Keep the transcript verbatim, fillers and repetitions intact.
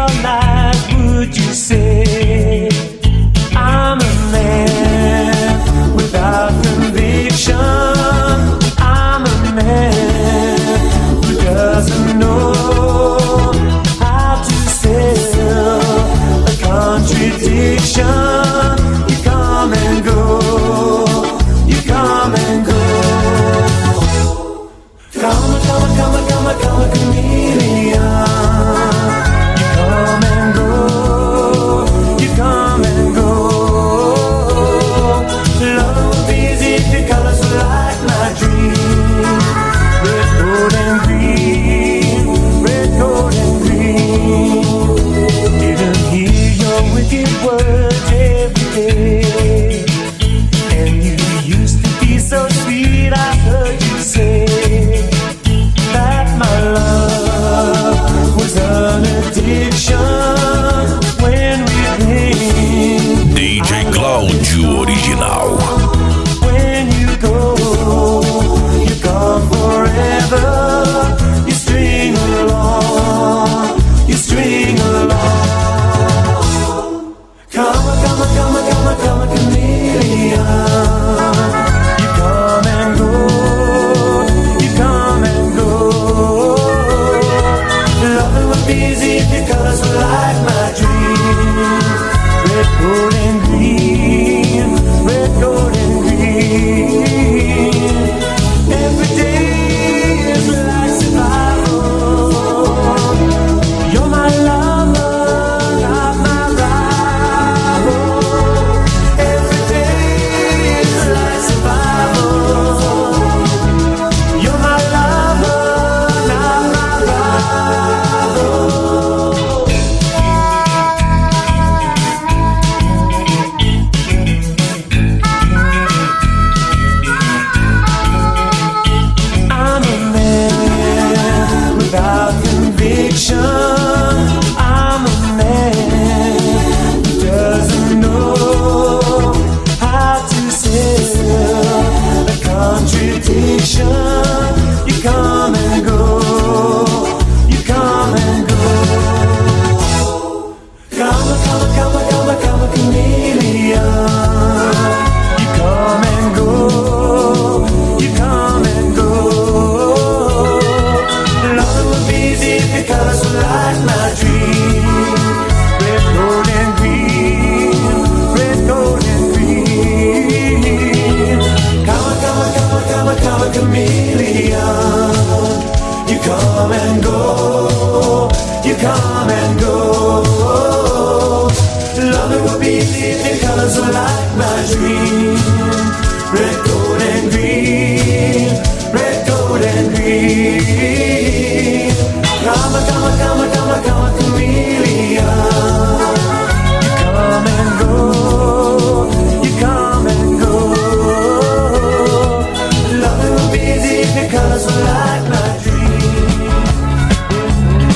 your lies would you say? I'm a man without conviction. I'm a man who doesn't know how to sell a contradiction. You come and go, you come and go. Come, come, come, come, come, a chameleon. You come and go, you come and go. Love will be easy if your colors were like my dream. Red, gold, and green, red, gold, and green. Didn't hear your wicked words every day. And you used to be so sweet, I heard you say that my love was an addiction when we came. D J Cláudio Original. When you go, you're gone forever. You string along, you string along. Come, come, come, come, come, chameleon. You come and go, you come and go. Loving would be easy if your colors were like my dreams. Red, gold, and green, red, gold, and green. Every day is like survival. You're my lover, not my rival. Every day is like survival. You're my lover, not my rival. I'm a man without conviction. I'm a man who doesn't know how to sell a contradiction. You come and go, you come and go. Come, come, come, come, come, chameleon. You come and go, you come and go. Love would be easy if your colors were like my dream. Red, gold, and green, red, gold, and green. Come, come, come, come, come, chameleon. You come and go, you come and go. Love it would be easy if your colors were like my dream.